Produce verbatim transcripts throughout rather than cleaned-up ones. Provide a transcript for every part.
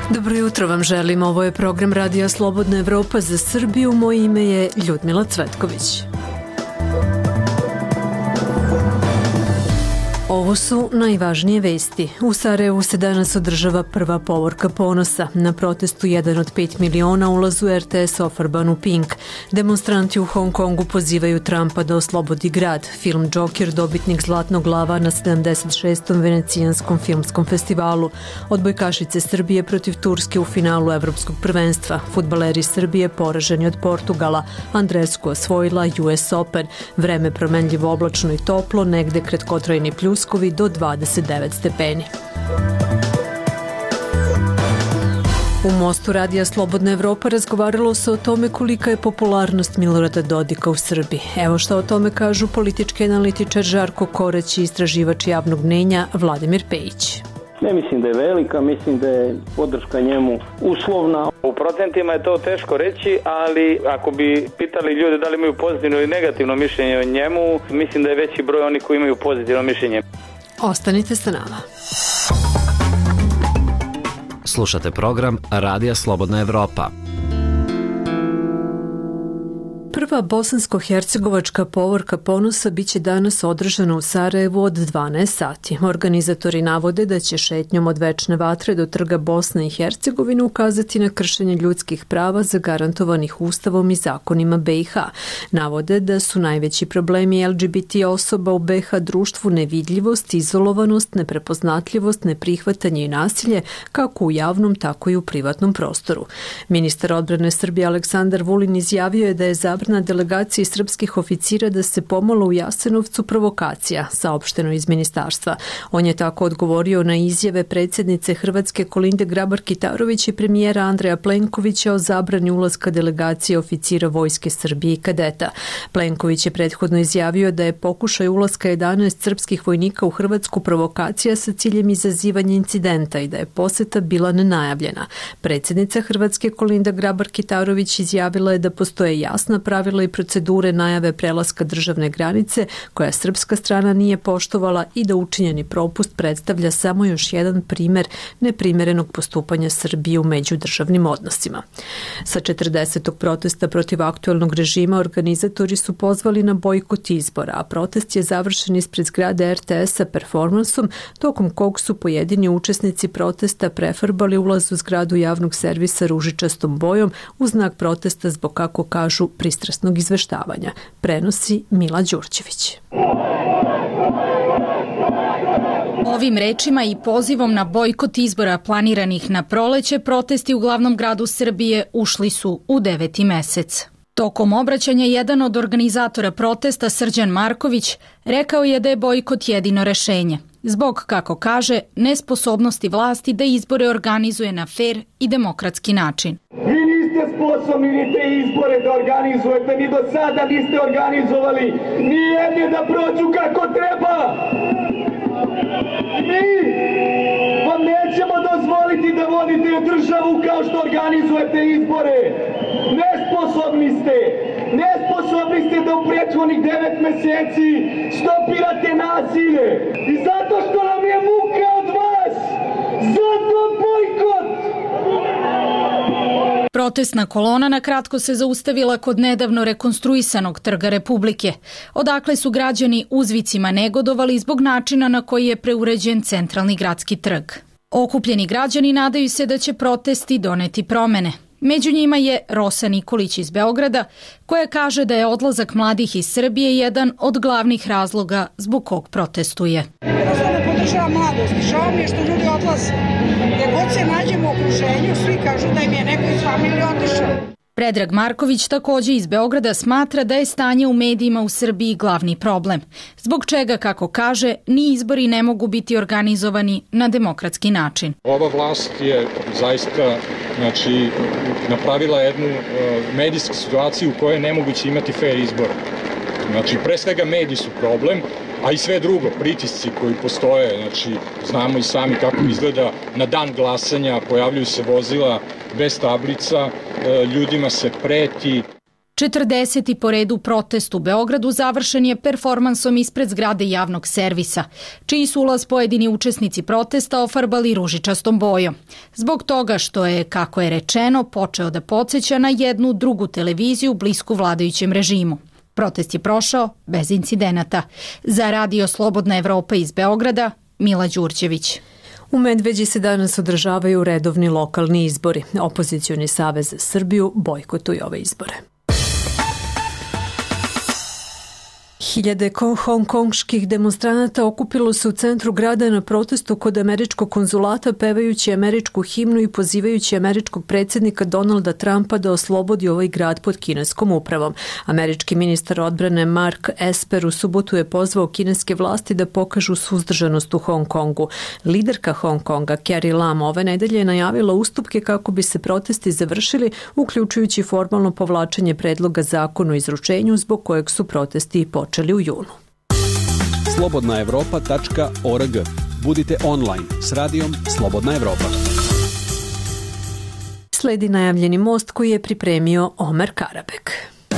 Dobro jutro vam želim, ovo je program Radija Slobodna Evropa za Srbiju, moje ime je Ljudmila Cvetković. Ovo su najvažnije vesti. U Sarajevu se danas održava prva povorka ponosa. Na protestu jedan od pet miliona ulazu u er te es ofarban u pink. Demonstranti u Hong Kongu pozivaju Trumpa da oslobodi grad. Film Joker dobitnik Zlatnog lava na sedamdeset šestom Venecijanskom filmskom festivalu. Odbojkašice Srbije protiv Turske u finalu Evropskog prvenstva. Fudbaleri Srbije poraženi od Portugala. Andresku osvojila U S Open. Vreme promenljivo oblačno i toplo, negde kratkotrajni pljuskovi do dvadeset devet stepeni. U Mostu Radija Slobodna Evropa razgovaralo se o tome kolika je popularnost Milorada Dodika u Srbiji. Evo šta o tome kažu politički analitičar Žarko Korać i istraživač javnog mnjenja Vladimir Pejić. Ne mislim da je velika, mislim da je podrška njemu uslovna. U procentima je to teško reći, ali ako bi pitali ljude da li imaju pozitivno ili negativno mišljenje o njemu, mislim da je veći broj onih koji imaju pozitivno mišljenje. Ostanite sa nama. Slušate program Radija Slobodna Evropa. Prva bosansko-hercegovačka povorka ponosa biće danas održana u Sarajevu od dvanaest sati. Organizatori navode da će šetnjom od Večne vatre do trga Bosne i Hercegovine ukazati na kršenje ljudskih prava zagarantovanih Ustavom i zakonima be i ha. Navode da su najveći problemi el ge be te osoba u be ha društvu nevidljivost, izolovanost, neprepoznatljivost, neprihvatanje i nasilje kako u javnom, tako i u privatnom prostoru. Ministar odbrane Srbije Aleksandar Vulin izjavio je da je zabrana na delegaciji srpskih oficira da se pomalo u Jasenovcu provokacija, saopšteno iz ministarstva. On je tako odgovorio na izjave predsjednice Hrvatske Kolinde Grabar-Kitarović i premijera Andreja Plenkovića o zabrani ulaska delegacije oficira Vojske Srbije i kadeta. Plenković je prethodno izjavio da je pokušaj ulaska jedanaest srpskih vojnika u Hrvatsku provokacija sa ciljem izazivanja incidenta i da je poseta bila nenajavljena. Predsjednica Hrvatske Kolinda Grabar-Kitarović izjavila je da postoje jasna pravila i procedure najave prelaska državne granice koja srpska strana nije poštovala i da učinjeni propust predstavlja samo još jedan primer neprimerenog postupanja Srbije u međudržavnim odnosima. Sa četrdesetog protesta protiv aktuelnog režima organizatori su pozvali na bojkot izbora, a protest je završen ispred zgrade er te es-a performansom, tokom kog su pojedini učesnici protesta prefarbali ulaz u zgradu javnog servisa ružičastom bojom u znak protesta zbog, kako kažu, pristrasnog izveštavanja. Prenosi Mila Đurđević. Ovim rečima i pozivom na bojkot izbora planiranih na proleće, protesti u glavnom gradu Srbije ušli su u deveti mesec. Tokom obraćanja jedan od organizatora protesta, Srđan Marković, rekao je da je bojkot jedino rešenje. Zbog, kako kaže, nesposobnosti vlasti da izbore organizuje na fer i demokratski način. Vi niste sposobni ni te izbore da organizujete, ni do sada niste organizovali, ni jedne da prođu kako treba. Mi vam nećemo dozvoliti da vodite državu kao što organizujete izbore. Nesposobni ste. Nesposobni ste da u prethodnih devet meseci stopirate nasilje. I zato što nam je muka od vas. Zato bojkot. Protestna kolona na kratko se zaustavila kod nedavno rekonstruisanog Trga Republike, odakle su građani uzvicima negodovali zbog načina na koji je preuređen centralni gradski trg. Okupljeni građani nadaju se da će protesti doneti promene. Među njima je Rosa Nikolić iz Beograda, koja kaže da je odlazak mladih iz Srbije jedan od glavnih razloga zbog kog protestuje. Jednostavno podržava mladost. Žao mi je što ljudi odlaze. Gde god se nađemo u okruženju, svi kažu da im je neko iz familije otišao. Predrag Marković takođe iz Beograda smatra da je stanje u medijima u Srbiji glavni problem, zbog čega, kako kaže, ni izbori ne mogu biti organizovani na demokratski način. Ova vlast je zaista znači, napravila jednu uh, medijsku situaciju u kojoj je nemoguće imati fair izbor. Znači, pre svega mediji su problem, a i sve drugo, pritisci koji postoje, znači, znamo i sami kako izgleda na dan glasanja, pojavljuju se vozila bez tablica, ljudima se preti. četrdeseti po redu protest u Beogradu završen je performansom ispred zgrade javnog servisa, čiji su ulaz pojedini učesnici protesta ofarbali ružičastom bojom. Zbog toga što je, kako je rečeno, počeo da podsjeća na jednu drugu televiziju blisku vladajućem režimu. Protest je prošao bez incidenata. Za Radio Slobodna Evropa iz Beograda, Mila Đurđević. U Medveđi se danas održavaju redovni lokalni izbori. Opozicioni savez za Srbiju bojkotuje ove izbore. Hiljade hongkonških demonstranata okupilo se u centru grada na protestu kod američkog konzulata pevajući američku himnu i pozivajući američkog predsjednika Donalda Trumpa da oslobodi ovaj grad pod kineskom upravom. Američki ministar odbrane Mark Esper u subotu je pozvao kineske vlasti da pokažu suzdržanost u Hong Kongu. Liderka Hong Konga Carrie Lam ove nedelje je najavila ustupke kako bi se protesti završili, uključujući formalno povlačenje predloga zakona o izručenju zbog kojeg su protesti i počeli u junu. slobodna evropa tačka org. Budite online s radijom Slobodna Evropa. Sledi najavljeni most koji je pripremio Omer Karabek.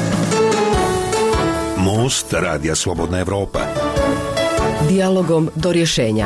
Most Radija Slobodna Evropa. Dijalogom do rješenja.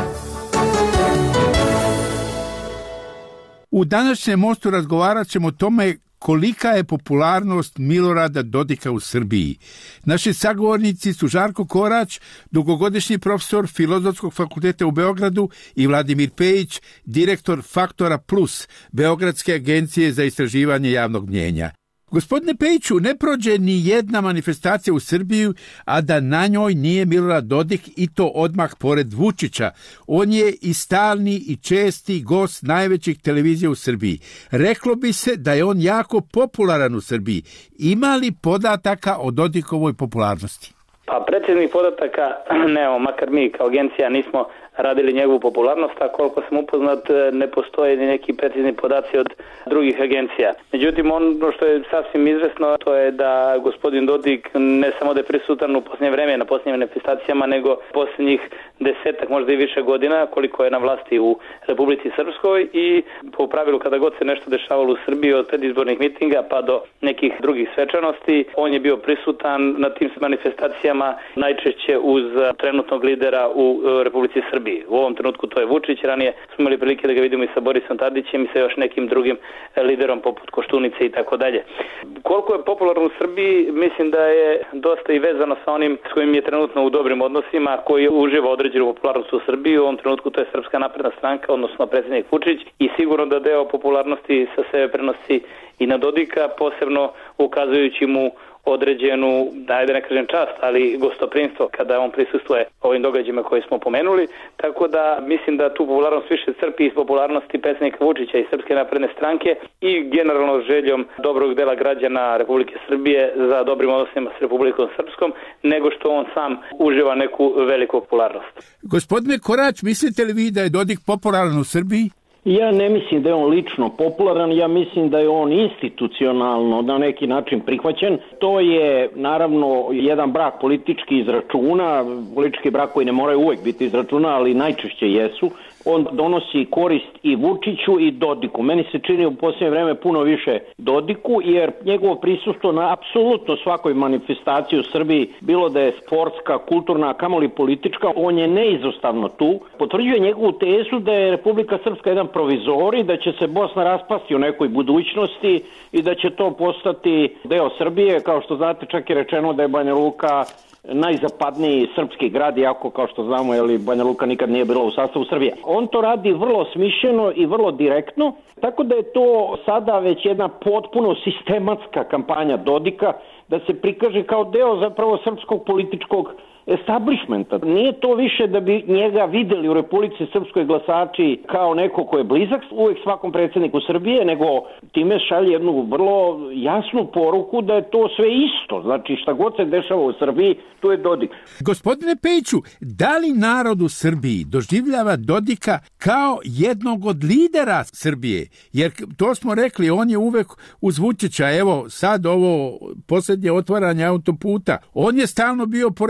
U današnjem mostu razgovarat ćemo o tome kolika je popularnost Milorada Dodika u Srbiji. Naši sagovornici su Žarko Korać, dugogodišnji profesor Filozofskog fakulteta u Beogradu, i Vladimir Pejić, direktor Faktora Plus, Beogradske agencije za istraživanje javnog mnjenja. Gospodine Pejiću, ne prođe ni jedna manifestacija u Srbiju, a da na njoj nije Milorad Dodik, i to odmah pored Vučića. On je i stalni i česti gost najvećih televizija u Srbiji. Reklo bi se da je on jako popularan u Srbiji. Ima li podataka o Dodikovoj popularnosti? Pa predsjednih podataka nemamo, makar mi kao agencija nismo radili njegovu popularnost, a koliko sam upoznat ne postoje ni neki precizni podaci od drugih agencija. Međutim, ono što je sasvim izvesno, to je da gospodin Dodik ne samo da je prisutan u posljednje vreme na posljednjim manifestacijama, nego posljednjih desetak, možda i više godina, koliko je na vlasti u Republici Srpskoj, i po pravilu kada god se nešto dešavalo u Srbiji, od predizbornih mitinga pa do nekih drugih svečanosti, on je bio prisutan na tim manifestacijama, najčešće uz trenutnog lidera u Republici Srbiji. U ovom trenutku to je Vučić, ranije smo imali prilike da ga vidimo i sa Borisom Tadićem i sa još nekim drugim liderom poput Koštunice i tako dalje. Koliko je popularno u Srbiji, mislim da je dosta i vezano sa onim s kojim je trenutno u dobrim odnosima, koji uživa određenu popularnost u Srbiji. U ovom trenutku to je Srpska napredna stranka, odnosno predsjednik Vučić, i sigurno da deo popularnosti sa sebe prenosi i na Dodika, posebno ukazujući mu određenu, da ne kažem čast, ali gostoprinstvo kada on prisustvuje ovim događajima koje smo pomenuli, tako da mislim da tu popularnost više crpi iz popularnosti predsjednika Vučića i Srpske napredne stranke i generalno željom dobrog dela građana Republike Srbije za dobrim odnosima s Republikom Srpskom, nego što on sam uživa neku veliku popularnost. Gospodine Korać, mislite li vi da je Dodik popularan u Srbiji? Ja ne mislim da je on lično popularan, ja mislim da je on institucionalno na neki način prihvaćen. To je naravno jedan brak politički izračuna, politički brak koji ne moraju uvek biti izračuna, ali najčešće jesu. On donosi korist i Vučiću i Dodiku. Meni se čini u posljednje vreme puno više Dodiku, jer njegovo prisustvo na apsolutno svakoj manifestaciji u Srbiji, bilo da je sportska, kulturna, a kamoli politička, on je neizostavno tu. Potvrđuje njegovu tezu da je Republika Srpska jedan provizor i da će se Bosna raspasti u nekoj budućnosti i da će to postati deo Srbije. Kao što znate, čak je rečeno da je Banja Luka najzapadniji srpski grad, iako kao što znamo, jeli, Banja Luka nikad nije bila u sastavu Srbije. On to radi vrlo smišljeno i vrlo direktno, tako da je to sada već jedna potpuno sistematska kampanja Dodika da se prikaže kao deo zapravo srpskog političkog establishmenta. Nije to više da bi njega videli u Republici Srpskoj glasači kao neko ko je blizak uvek svakom predsjedniku Srbije, nego time šalje jednu vrlo jasnu poruku da je to sve isto. Znači šta god se dešava u Srbiji, to je Dodik. Gospodine Pejiću, da li narod u Srbiji doživljava Dodika kao jednog od lidera Srbije? Jer to smo rekli, on je uvek uz Vučića. Evo sad ovo posljednje otvaranje autoputa. On je stalno bio pored Vučića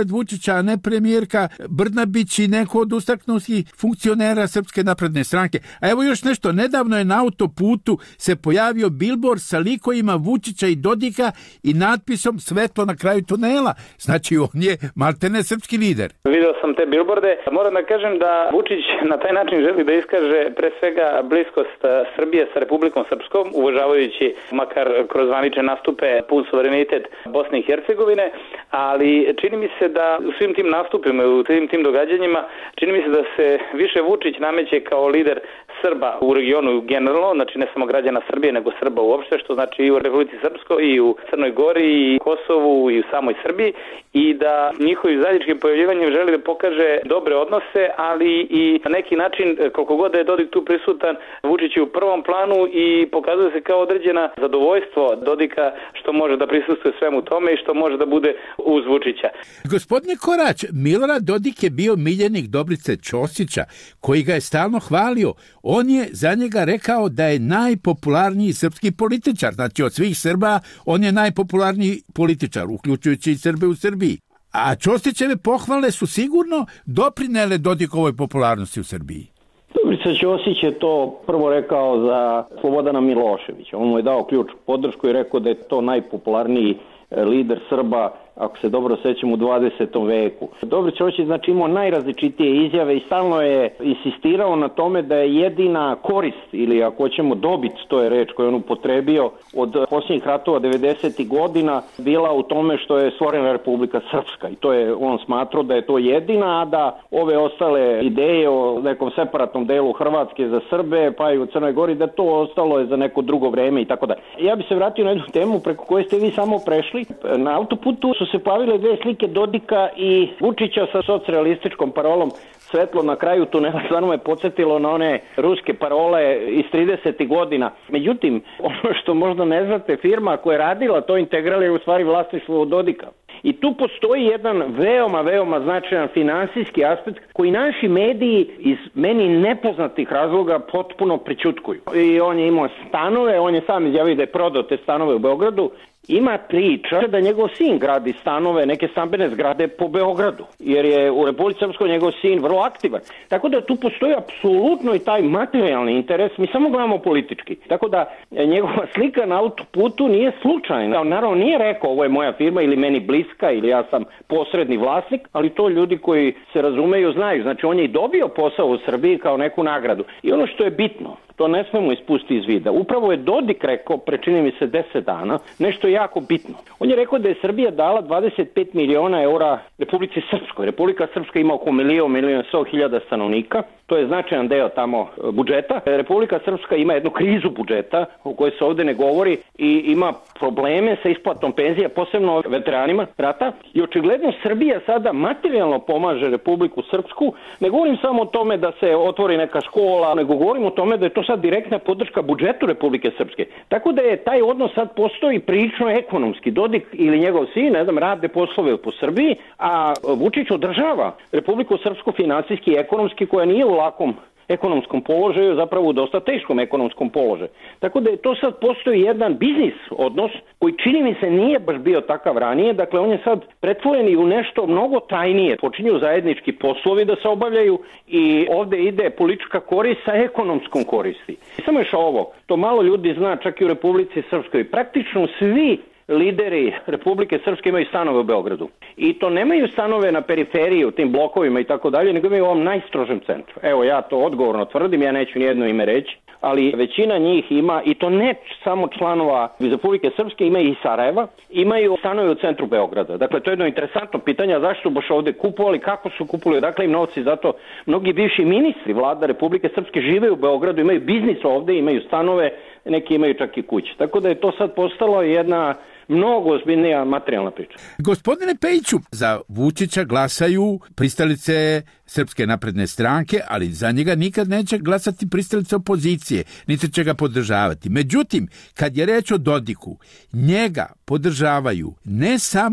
Vučića, a ne premijerka Brnabić i neko od ustaknućih funkcionera Srpske napredne stranke. A evo još nešto, nedavno je na autoputu se pojavio bilbord sa likovima Vučića i Dodika i natpisom "Svetlo na kraju tunela". Znači on je maltene srpski lider. Video sam te bilborde. Moram da kažem da Vučić na taj način želi da iskaže pre svega bliskost Srbije sa Republikom Srpskom, uvažavajući makar kroz zvanične nastupe pun suverenitet Bosne i Hercegovine, ali čini mi se da u svim tim nastupima, u svim tim događanjima, čini mi se da se više Vučić nameće kao lider Srba u regionu generalno, znači ne samo građana Srbije, nego Srba uopšte, što znači i u Republici Srpskoj, i u Crnoj Gori, i Kosovu, i u samoj Srbiji, i da njihovim zajedničkim pojavljivanjem želi da pokaže dobre odnose, ali i na neki način, koliko god da je Dodik tu prisutan, Vučić je u prvom planu i pokazuje se kao određena zadovoljstvo Dodika što može da prisustuje svemu tome i što može da bude uz Vučića. Gospodine Korać, Milorad Dodik je bio miljenik Dobrice Ćosića, koji ga je stalno hvalio. On je za njega rekao da je najpopularniji srpski političar. Znači od svih Srba on je najpopularniji političar, uključujući i Srbe u Srbiji. A Ćosićeve pohvale su sigurno doprinele Dodikovoj popularnosti u Srbiji. Dobrica Ćosić je to prvo rekao za Slobodana Miloševića. On mu je dao ključ podršku i rekao da je to najpopularniji lider Srba, ako se dobro sećam, u dvadesetom veku. Dobrica Ćosić znači imao najrazličitije izjave i stalno je insistirao na tome da je jedina korist, ili ako hoćemo dobit, to je reč koju on upotrebio, od posljednjih ratova devedesetih godina bila u tome što je stvorena Republika Srpska. I to je on smatrao da je to jedina, a da ove ostale ideje o nekom separatnom delu Hrvatske za Srbe, pa i u Crnoj Gori, da to ostalo je za neko drugo vreme i tako da. Ja bi se vratio na jednu temu preko koje ste vi samo prešli. Na autoputu su se pojavile dve slike Dodika i Vučića sa socrealističkom parolom "Svetlo na kraju tunela". Stvarno me podsjetilo na one ruske parole iz tridesetih godina. Međutim, ono što možda ne znate, firma koja je radila to Integral je u stvari vlasništvo Dodika. I tu postoji jedan veoma, veoma značajan finansijski aspekt koji naši mediji iz meni nepoznatih razloga potpuno prećutkuju. I on je imao stanove, on je sam izjavio da je prodao te stanove u Beogradu. Ima priča da njegov sin gradi stanove, neke stambene zgrade po Beogradu, jer je u Republici Srpskoj njegov sin vrlo aktivan. Tako da tu postoji apsolutno i taj materijalni interes, mi samo gledamo politički. Tako da njegova slika na autoputu nije slučajna. On naravno nije rekao ovo je moja firma ili meni bliska ili ja sam posredni vlasnik, ali to ljudi koji se razumeju znaju. Znači on je i dobio posao u Srbiji kao neku nagradu. I ono što je bitno, to ne smemo ispustiti iz vida. Upravo je Dodik rekao, pre čini mi se deset dana, nešto jako bitno. On je rekao da je Srbija dala dvadeset pet miliona eura Republici Srpskoj. Republika Srpska ima oko milion, milion sto hiljada stanovnika. To je značajan deo tamo budžeta. Republika Srpska ima jednu krizu budžeta o kojoj se ovde ne govori i ima probleme sa isplatom penzija, posebno veteranima rata. I očigledno Srbija sada materijalno pomaže Republiku Srpsku. Ne govorim samo o tome da se otvori neka škola, nego govorim o tome da je to sad direktna podrška budžetu Republike Srpske. Tako da je taj odnos sad postoji prilično ekonomski. Dodik ili njegov sin, ne znam, rade poslove po Srbiji, a Vučić održava Republiku Srpsku finansijski i ekonomski, koja nije u lakom ekonomskom položaju, zapravo u dosta teškom ekonomskom položaju. Tako da je to sad postoji jedan biznis odnos koji čini mi se nije baš bio takav ranije, dakle on je sad pretvoren i u nešto mnogo tajnije. Počinju zajednički poslovi da se obavljaju i ovde ide politička korist sa ekonomskom koristi. Samo još ovo, to malo ljudi zna čak i u Republici Srpskoj. Praktično svi lideri Republike Srpske imaju stanove u Beogradu. I to nemaju stanove na periferiji, u tim blokovima i tako dalje, nego imaju u ovom najstrožem centru. Evo, ja to odgovorno tvrdim, ja neću nijedno ime reći, ali većina njih ima, i to ne samo članova iz Republike Srpske, ima i Sarajeva, imaju stanove u centru Beograda. Dakle, to je jedno interesantno pitanje, zašto baš ovde kupovali, kako su kupovali, dakle im novci, zato mnogi bivši ministri vlada Republike Srpske žive u Beogradu, imaju biznis ovde, imaju stanove, neki imaju čak i kuće. Tako da je to sad postalo jedna mnogo ozbiljnija materijalna priča. Gospodine Pejiću, za Vučića glasaju pristalice Srpske napredne stranke, ali za njega nikad neće glasati pristalice opozicije, niti će ga podržavati. Međutim, kad je reč o Dodiku, njega podržavaju ne samo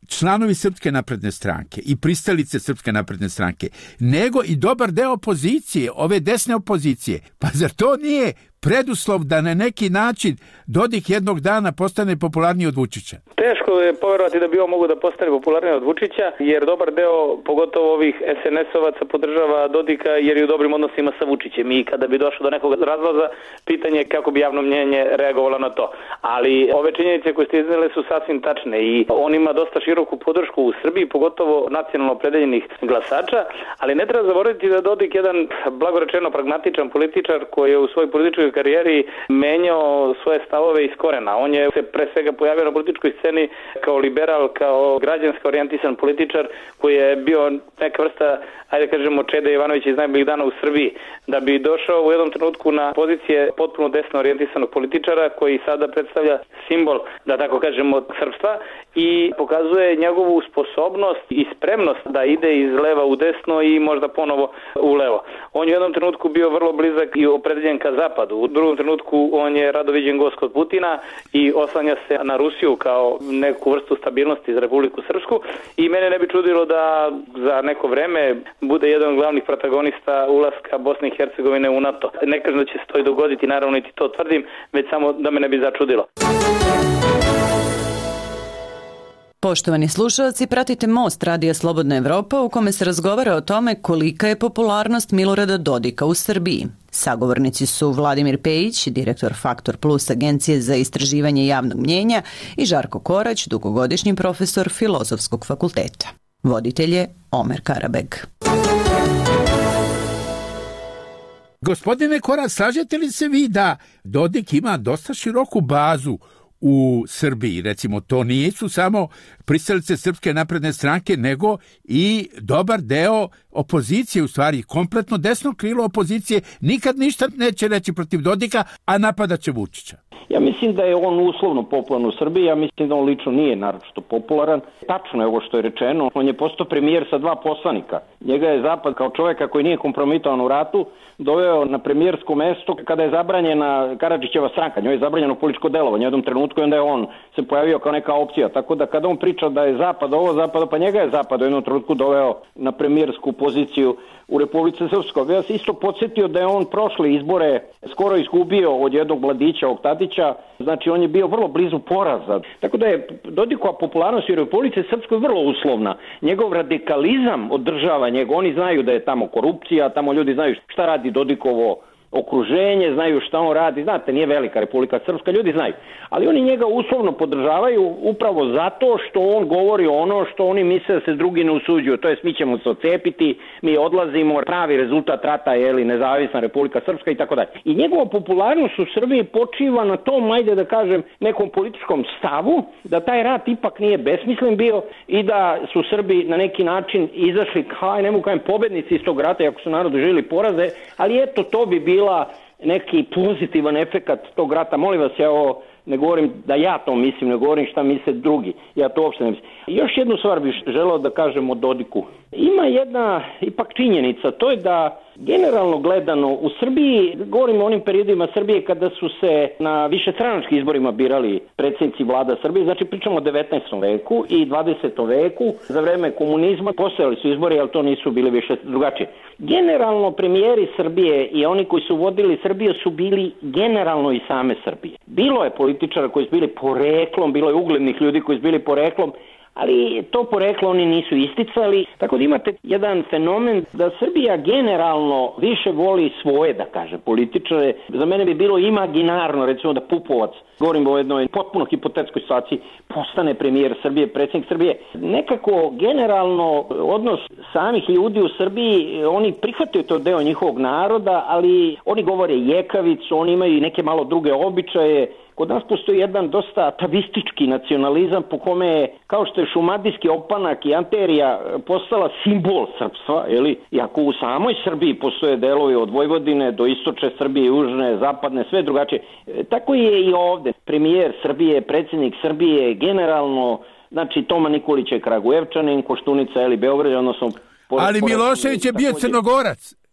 članovi Srpske napredne stranke i pristalice Srpske napredne stranke, nego i dobar deo opozicije, ove desne opozicije. Pa zar to nije preduslov da na neki način Dodik jednog dana postane popularniji od Vučića? Teško je povjerovati da bi on mogu da postane popularniji od Vučića, jer dobar deo, pogotovo ovih es en es-ovaca, podržava Dodika jer je u dobrim odnosima sa Vučićem i kada bi došlo do nekog razlaza, pitanje je kako bi javno mnjenje reagovalo na to. Ali ove činjenice koje ste iznijeli su sasvim tačne i on ima dosta široku podršku u Srbiji, pogotovo nacionalno opredeljenih glasača, ali ne treba zaboraviti da Dodik jedan blagorečeno pragmatičan političar koji je u svojoj političkoj karijeri menjao svoje stavove iz korena. On je se pre svega pojavio na političkoj sceni kao liberal, kao građanski orijentisan političar koji je bio neka vrsta, ajde kažemo, Čede Jovanovića iz najboljih dana u Srbiji, da bi došao u jednom trenutku na pozicije potpuno desno orijentisanog političara koji sada predstavlja simbol, da tako kažemo, srpstva i pokazuje njegovu sposobnost i spremnost da ide iz leva u desno i možda ponovo u levo. On je u jednom trenutku bio vrlo blizak i opredeljen ka zapadu. U drugom trenutku on je rado viđen gost kod Putina i oslanja se na Rusiju kao neku vrstu stabilnosti za Republiku Srpsku i mene ne bi čudilo da za neko vreme bude jedan od glavnih protagonista ulaska Bosne i Hercegovine u NATO. Ne kažem da će se to i dogoditi, naravno niti to tvrdim, već samo da me ne bi začudilo. Poštovani slušalci, pratite Most Radija Slobodna Evropa u kome se razgovara o tome kolika je popularnost Milorada Dodika u Srbiji. Sagovornici su Vladimir Pejić, direktor Faktor Plus agencije za istraživanje javnog mnjenja i Žarko Korać, dugogodišnji profesor Filozofskog fakulteta. Voditelj je Omer Karabeg. Gospodine Korać, slažete li se vi da Dodik ima dosta široku bazu u Srbiji? Recimo, to nisu samo pristalice Srpske napredne stranke, nego i dobar deo opozicije, u stvari kompletno desno krilo opozicije, nikad ništa neće reći protiv Dodika, a napadat će Vučića. Ja mislim da je on uslovno popularan u Srbiji, ja mislim da on lično nije naročito popularan. Tačno je ovo što je rečeno, on je postao premijer sa dva poslanika. Njega je Zapad kao čovjeka koji nije kompromitovan u ratu doveo na premijersko mesto kada je zabranjena Karadžićeva stranka, njoj je zabranjeno političko delovanje u jednom trenutku i onda je on se pojavio kao neka opcija. Tako da kada on priča da je Zapad ovo, Zapad, pa njega je Zapad u jednom trenutku doveo na premijersku poziciju u Republici Srpskoj. Ja se isto podsjetio da je on prošle izbore skoro izgubio od jednog mladića, ovog Tadića, znači on je bio vrlo blizu poraza. Tako da je Dodikova popularnost u Republici Srpskoj vrlo uslovna. Njegov radikalizam održava njega. Oni znaju da je tamo korupcija, tamo ljudi znaju šta radi Dodikovo okruženje, znaju šta on radi. Znate, nije velika Republika Srpska, ljudi znaju. Ali oni njega uslovno podržavaju upravo zato što on govori ono što oni misle da se drugi ne usuđuju. To jest, mi ćemo se ocepiti, mi odlazimo, pravi rezultat rata je li nezavisna Republika Srpska i tako dalje. I njegova popularnost u Srbiji počiva na tom, ajde da kažem, nekom političkom stavu, da taj rat ipak nije besmislen bio i da su Srbi na neki način izašli, kaj, ne mogu kajem, pobednici iz tog rata, ako su narodu žili poraze, ali eto, to bi bila neki pozitivan efekat tog rata. Molim vas, ja ovo ne govorim da ja to mislim, ne govorim šta misle drugi. Ja to uopšte ne mislim. Još jednu stvar bih želeo da kažem o Dodiku. Ima jedna ipak činjenica, to je da generalno gledano u Srbiji, govorimo o onim periodima Srbije kada su se na višestranačkim izborima birali predsjednici vlada Srbije, znači pričamo o devetnaestom veku i dvadesetom veku, za vreme komunizma postojali su izbori, ali to nisu bili više drugačije. Generalno premijeri Srbije i oni koji su vodili Srbiju su bili generalno i same Srbije. Bilo je političara koji su bili poreklom, bilo je uglednih ljudi koji su bili poreklom, ali to poreklo oni nisu isticali, tako da imate jedan fenomen da Srbija generalno više voli svoje, da kaže, političare. Za mene bi bilo imaginarno, recimo, da Pupovac, govorim o jednoj potpuno hipotetskoj situaciji, postane premijer Srbije, predsjednik Srbije. Nekako generalno odnos samih ljudi u Srbiji, oni prihvataju to deo njihovog naroda, ali oni govore jekavicu, oni imaju i neke malo druge običaje. Kod nas postoji jedan dosta atavistički nacionalizam po kome je, kao što je šumadijski opanak i anterija postala simbol srpstva, jeli? Iako u samoj Srbiji postoje delovi od Vojvodine do istočne Srbije, južne, zapadne, sve drugačije. E, tako je i ovde. Premijer Srbije, predsjednik Srbije, generalno, znači Toma Nikolić je Kragujevčanin, Koštunica, jeli, Beograd, odnosno... Ali Milošević je bio Crnogorac.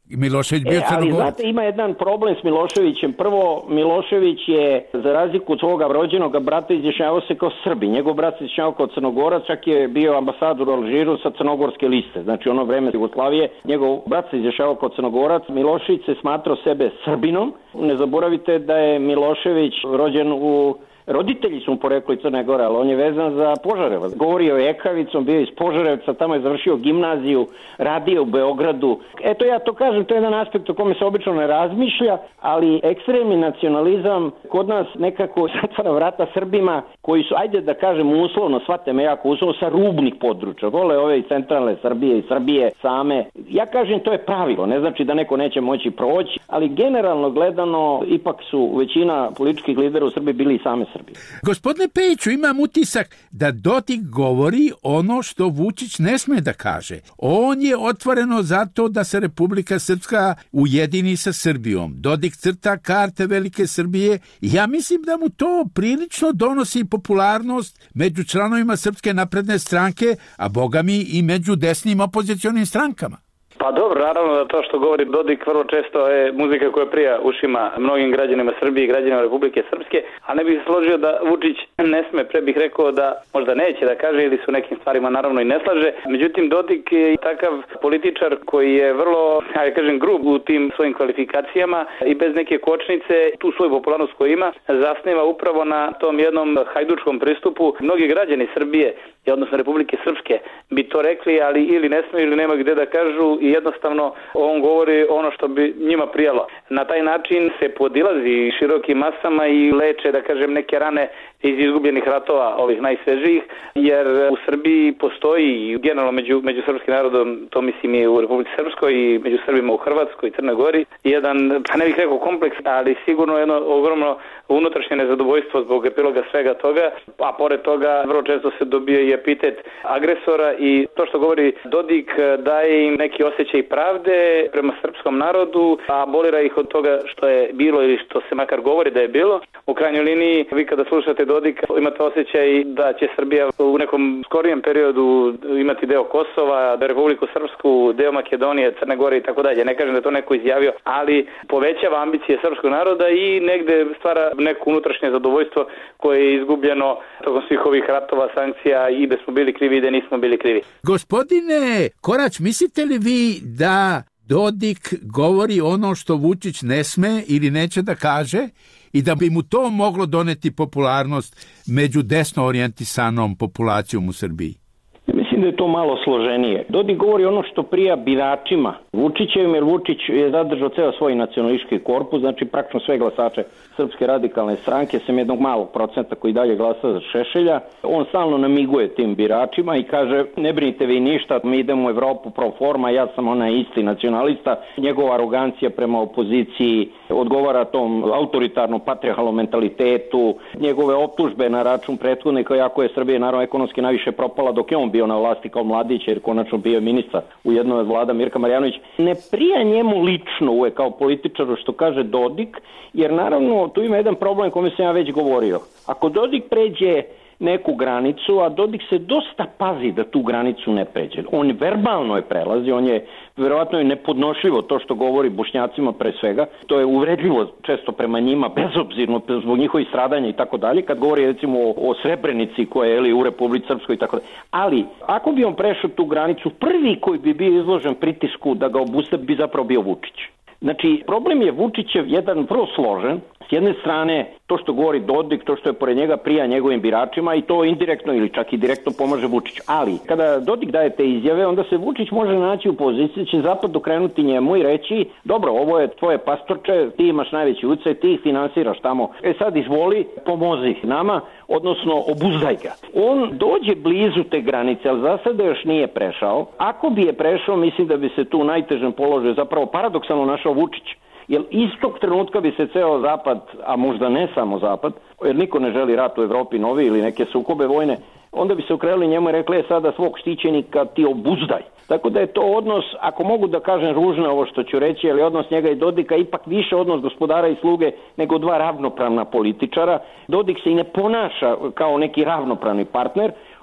Milošević bio e, ali Crnogorac. Znate, ima jedan problem s Miloševićem. Prvo, Milošević je, za razliku od svoga rođenog brata, izjašnjavao se kao Srbi. Njegov brat se izjašnjavao kao Crnogorac, čak je bio ambasador u Alžiru sa crnogorske liste. Znači, ono vreme Jugoslavije, njegov brat se izjašnjavao kao Crnogorac. Milošević se smatrao sebe Srbinom. Ne zaboravite da je Milošević rođen u... Roditelji su mu porekli Crne Gore, ali on je vezan za Požarevac. Govorio je Ekavicom, bio iz Požarevca, tamo je završio gimnaziju, radio u Beogradu. Eto ja to kažem, to je jedan aspekt o kome se obično ne razmišlja, ali ekstremni nacionalizam kod nas nekako zatvara vrata Srbima koji su, ajde da kažem uslovno, shvate me jako uslovno, sa rubnih područja. Vole ove iz centralne Srbije i Srbije same. Ja kažem, to je pravilo, ne znači da neko neće moći proći, ali generalno gledano ipak su većina političkih lidera u Srbiji bili i same Srbije. Gospodine Pejiću, imam utisak da Dodik govori ono što Vučić ne sme da kaže. On je otvoreno zato da se Republika Srpska ujedini sa Srbijom. Dodik crta karte Velike Srbije i ja mislim da mu to prilično donosi popularnost među članovima Srpske napredne stranke, a bogami i među desnim opozicionim strankama. Pa dobro, naravno da to što govori Dodik vrlo često je muzika koja prija ušima mnogim građanima Srbije i građanima Republike Srpske, a ne bih se složio da Vučić ne sme, pre bih rekao da možda neće da kaže ili su nekim stvarima naravno i ne slaže. Međutim, Dodik je takav političar koji je vrlo, ja kažem, grub u tim svojim kvalifikacijama i bez neke kočnice tu svoju popularnost koju ima zasniva upravo na tom jednom hajdučkom pristupu. Mnogi građani Srbije, odnosno Republike Srpske, bi to rekli, ali ili ne smiju ili nema gde da kažu i jednostavno on govori ono što bi njima prijalo. Na taj način se podilazi širokim masama i leče, da kažem, neke rane iz izgubljenih ratova, ovih najsvežijih, jer u Srbiji postoji, generalno među, među srpskim narodom, to mislim i u Republici Srpskoj i među Srbima u Hrvatskoj i Crnoj Gori, jedan, pa ne bih rekao kompleks, ali sigurno jedno ogromno unutrašnje nezadovoljstvo zbog epiloga svega toga, a pored toga vrlo često se dobije i epitet agresora i to što govori Dodik daje im neki osjećaj pravde prema srpskom narodu, a abolira ih od toga što je bilo ili što se makar govori da je bilo. U krajnjoj liniji, vi kada slušate Dodika, imate osjećaj da će Srbija u nekom skorijem periodu imati deo Kosova, da Republiku Srpsku, deo Makedonije, Crne Gore i tako dalje. Ne kažem da je to neko izjavio, ali povećava ambicije srpskog naroda i negde stvara neko unutrašnje zadovoljstvo koje je izgubljeno tokom svih ovih ratova, sankcija i da smo bili krivi i da nismo bili krivi. Gospodine Korać, mislite li vi da Dodik govori ono što Vučić ne sme ili neće da kaže i da bi mu to moglo doneti popularnost među desno orijentisanom populacijom u Srbiji? Mislim da je to malo složenije. Dodik govori ono što prija biračima Vučićevim, jer Vučić je zadržao ceo svoj nacionalistički korpus, znači praktično sve glasače Srpske radikalne stranke, sem jednog malog procenta koji dalje glasa za Šešelja. On stalno namiguje tim biračima i kaže, ne brinite vi ništa, mi idemo u Evropu pro forma, ja sam onaj isti nacionalista. Njegova arogancija prema opoziciji odgovara tom autoritarnom patriarhalnom mentalitetu, njegove optužbe na račun prethodnika, jako je Srbija naravno ekonomski najviše propala dok je on bio na vlasti kao mladić, jer konačno bio ministar u jednoj od vlada Mirka Marjanović. Ne prija njemu lično uvek kao političaru što kaže Dodik, jer naravno tu ima jedan problem kome sam ja već govorio. Ako Dodik pređe neku granicu, a Dodik se dosta pazi da tu granicu ne pređe. On verbalno je prelazi, on je verovatno je nepodnošljivo to što govori Bošnjacima pre svega. To je uvredljivo često prema njima, bezobzirno zbog njihovih stradanja i tako dalje, kad govori recimo o, o Srebrenici koja je ili u Republici Srpskoj i tako dalje. Ali ako bi on prešao tu granicu, prvi koji bi bio izložen pritisku da ga obustavi bi zapravo bio Vučić. Znači, problem je Vučićev jedan vrlo složen. S jedne strane, to što govori Dodik, to što je pored njega prija njegovim biračima i to indirektno ili čak i direktno pomaže Vučiću. Ali, kada Dodik daje te izjave, onda se Vučić može naći u poziciji, će zapad okrenuti njemu i reći, dobro, ovo je tvoje pastorče, ti imaš najveći ucaj, ti ih finansiraš tamo. E sad izvoli, pomozi nama, odnosno obuzdaj ga. On dođe blizu te granice, ali za sada još nije prešao. Ako bi je prešao, mislim da bi se tu u najtežem položaju zapravo paradoksalno našao Vučić. Jer istog trenutka bi se ceo zapad, a možda ne samo zapad, jer niko ne želi rat u Evropi novi ili neke sukobe vojne, onda bi se okrenuli njemu i rekli, sada svog štićenika ti obuzdaj. Tako da je to odnos, ako mogu da kažem ružno ovo što ću reći, ali odnos njega i Dodika ipak više odnos gospodara i sluge nego dva ravnopravna političara. Dodik se i ne ponaša kao neki ravnopravni partner,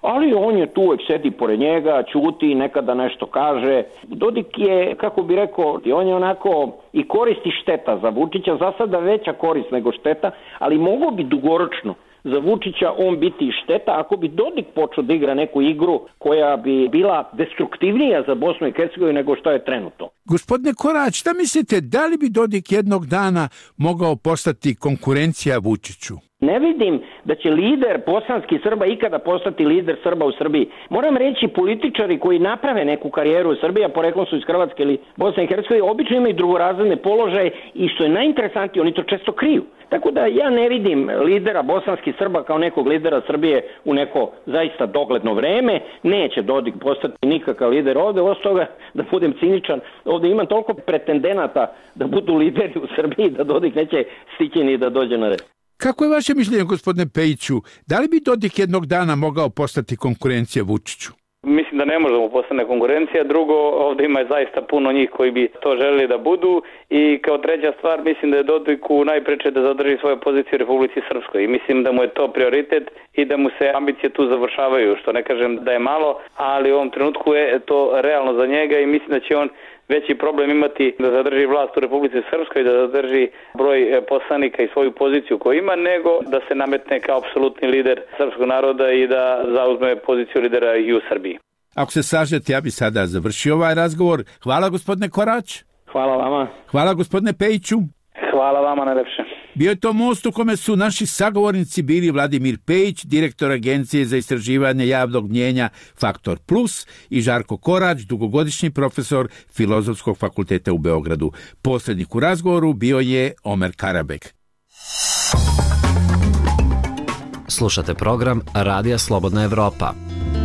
ali on je tu, uvek sedi pored njega, ćuti, nekada nešto kaže. Dodik je, kako bi rekao, on je onako i koristi šteta za Vučića, za sada veća korist nego šteta, ali mogo bi dugoročno za Vučića on biti šteta ako bi Dodik počeo da igra neku igru koja bi bila destruktivnija za Bosnu i Hercegovinu nego što je trenutno. Gospodine Korać, šta mislite, da li bi Dodik jednog dana mogao postati konkurencija Vučiću? Ne vidim da će lider bosanskih Srba ikada postati lider Srba u Srbiji. Moram reći, političari koji naprave neku karijeru u Srbiji, a poreklom su iz Hrvatske ili Bosne i Hercegovine, obično imaju drugorazredne položaje i što je najinteresantnije, oni to često kriju. Tako da ja ne vidim lidera bosanskih Srba kao nekog lidera Srbije u neko zaista dogledno vreme. Neće Dodik postati nikakav lider ovde, osim toga, da budem ciničan, ovde imam toliko pretendenata da budu lideri u Srbiji da Dodik neće stići ni da dođe na red. Kako je vaše mišljenje, gospodine Pejiću? Da li bi Dodik jednog dana mogao postati konkurencija Vučiću? Mislim da ne može da mu postane konkurencija. Drugo, ovdje ima zaista puno njih koji bi to želeli da budu. I kao treća stvar, mislim da je Dodiku najpreče da zadrži svoju poziciju u Republici Srpskoj. I mislim da mu je to prioritet i da mu se ambicije tu završavaju. Što ne kažem da je malo, ali u ovom trenutku je to realno za njega i mislim da će on veći problem imati da zadrži vlast u Republici Srpskoj, da zadrži broj poslanika i svoju poziciju koju ima, nego da se nametne kao apsolutni lider srpskog naroda i da zauzme poziciju lidera i u Srbiji. Ako se slažete, ja bi sada završio ovaj razgovor. Hvala, gospodine Korać. Hvala vama. Hvala, gospodine Pejiću. Hvala vama najlepše. Bio je to most u kome su naši sagovornici bili Vladimir Pejić, direktor Agencije za istraživanje javnog mnjenja Faktor Plus, i Žarko Korać, dugogodišnji profesor Filozofskog fakulteta u Beogradu. Posrednik u razgovoru bio je Omer Karabek. Slušate program Radija Slobodna Evropa.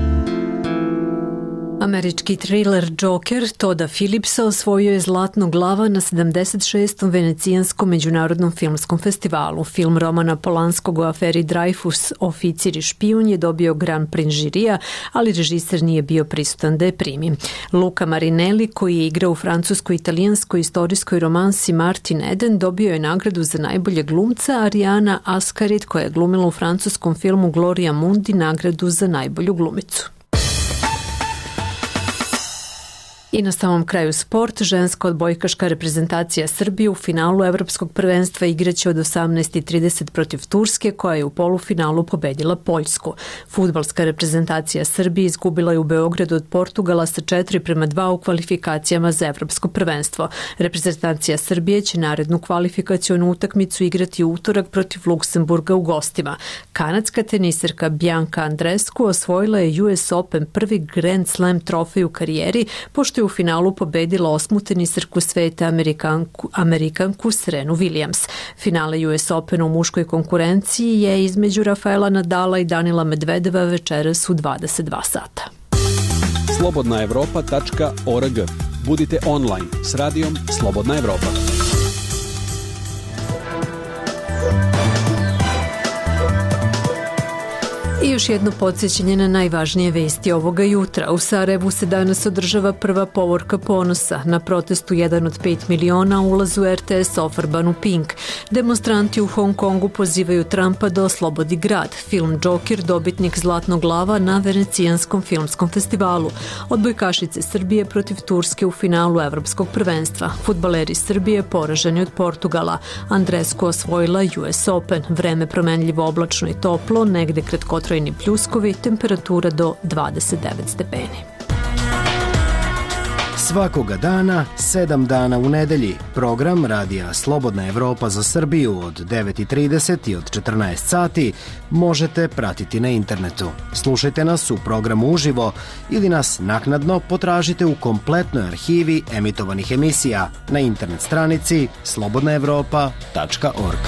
Američki thriller Joker Toda Phillipsa osvojio je Zlatnog lava na sedamdeset šestom Venecijanskom međunarodnom filmskom festivalu. Film Romana Polanskog o aferi Dreyfus, Oficir i špijun, je dobio Grand Prix žirija, ali režiser nije bio prisutan da je primi. Luca Marinelli, koji je igrao u francusko-italijanskoj istorijskoj romansi Martin Eden, dobio je nagradu za najbolje glumca, a Ariana Ascarit, koja je glumila u francuskom filmu Gloria Mundi, nagradu za najbolju glumicu. I na samom kraju sport, ženska odbojkaška reprezentacija Srbije u finalu Evropskog prvenstva igraće od osamnaest i trideset protiv Turske, koja je u polufinalu pobedila Poljsku. Fudbalska reprezentacija Srbije izgubila je u Beogradu od Portugala sa četiri prema dva u kvalifikacijama za Evropsko prvenstvo. Reprezentacija Srbije će narednu kvalifikacionu utakmicu igrati u utorak protiv Luksemburga u gostima. Kanadska teniserka Bianca Andreescu osvojila je U S Open prvi Grand Slam trofej u karijeri, pošto je u finalu pobedila osmu teniserku sveta Amerikanku, Amerikanku Serenu Williams. Finale U S Opena u muškoj konkurenciji je između Rafaela Nadala i Danila Medvedeva večeras u dvadeset dva sata. slobodna evropa tačka org. Budite online s radijom Slobodna Evropa. I još jedno podsjećanje na najvažnije vesti ovoga jutra. U Sarajevu se danas održava prva povorka ponosa. Na protestu jedan od pet miliona ulazu R T S ofarbanu pink. Demonstranti u Hong Kongu pozivaju Trumpa da oslobodi grad. Film Joker dobitnik Zlatnog lava na Venecijanskom filmskom festivalu. Odbojkašice Srbije protiv Turske u finalu Evropskog prvenstva. Fudbaleri Srbije poraženi od Portugala. Andreescu osvojila U S Open. Vreme promenljivo, oblačno i toplo, negde kratkotrajno pljuskovi, temperatura do dvadeset devet stepeni. Svakoga dana, sedam dana u nedelji, program Radija Slobodna Evropa za Srbiju od devet i trideset i od četrnaest sati možete pratiti na internetu. Slušajte nas u programu uživo ili nas naknadno potražite u kompletnoj arhivi emitovanih emisija na internet stranici slobodna evropa tačka org.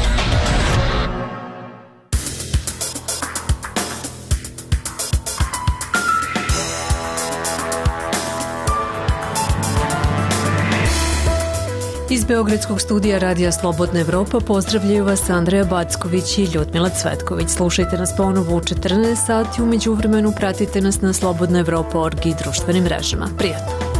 Iz Beogradskog studija Radija Slobodna Evropa pozdravljaju vas Andreja Backović i Ljudmila Cvetković. Slušajte nas ponovo u četrnaest sati, u međuvremenu pratite nas na slobodna evropa tačka org i društvenim mrežama. Prijatno!